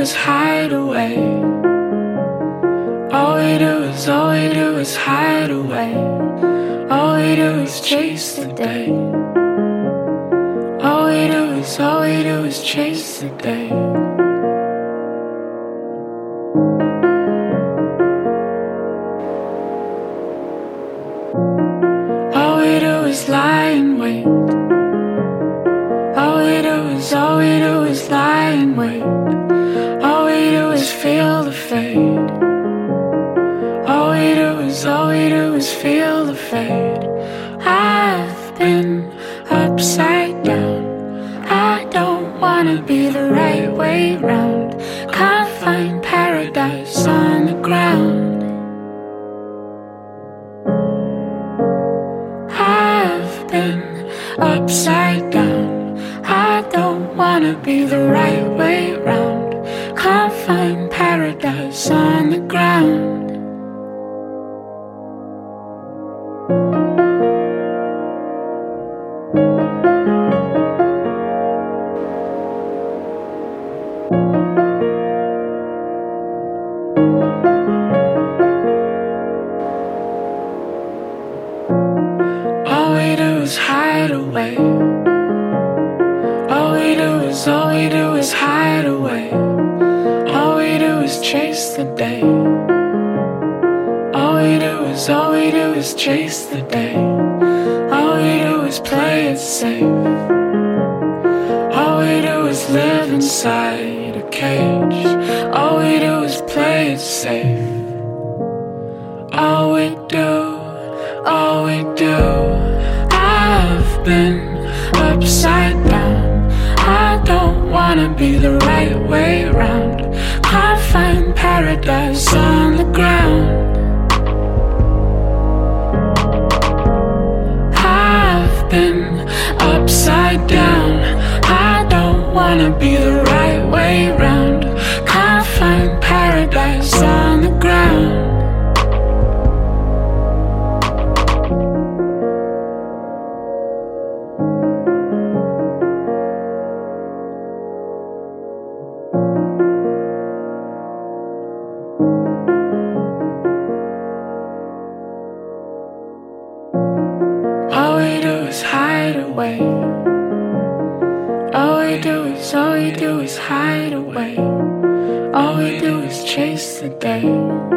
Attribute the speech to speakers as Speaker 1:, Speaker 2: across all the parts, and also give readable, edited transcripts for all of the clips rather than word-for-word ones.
Speaker 1: is hide away. All we do is hide away. All we do is chase the day. All we do is chase the day. All we do is lie in wait. All we do is lie in wait. All we do is feel the fade. All we do is feel the fade. I've been upside down. I don't wanna be the right way round. Can't find paradise on the ground. I've been upside down. I don't wanna be the right way round. Can't find paradise on the ground. All we do is hide away. All we do is hide away. All we do is chase the day. All we do is chase the day. All we do is play it safe. All we do is live inside a cage. All we do is play it safe. All we do, I've been upside down. I don't wanna be the right way round. Can't find paradise on the ground. I've been upside down. I don't wanna be the right way round. Can't find paradise on the ground. All we do is hide away. All we do is hide away. All we do is chase the day.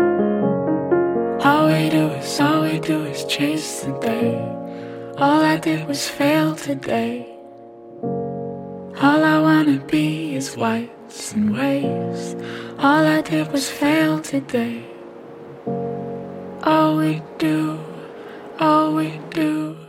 Speaker 1: All we do is chase the day. All I did was fail today. All I wanna be is whites and waves. All I did was fail today. All we do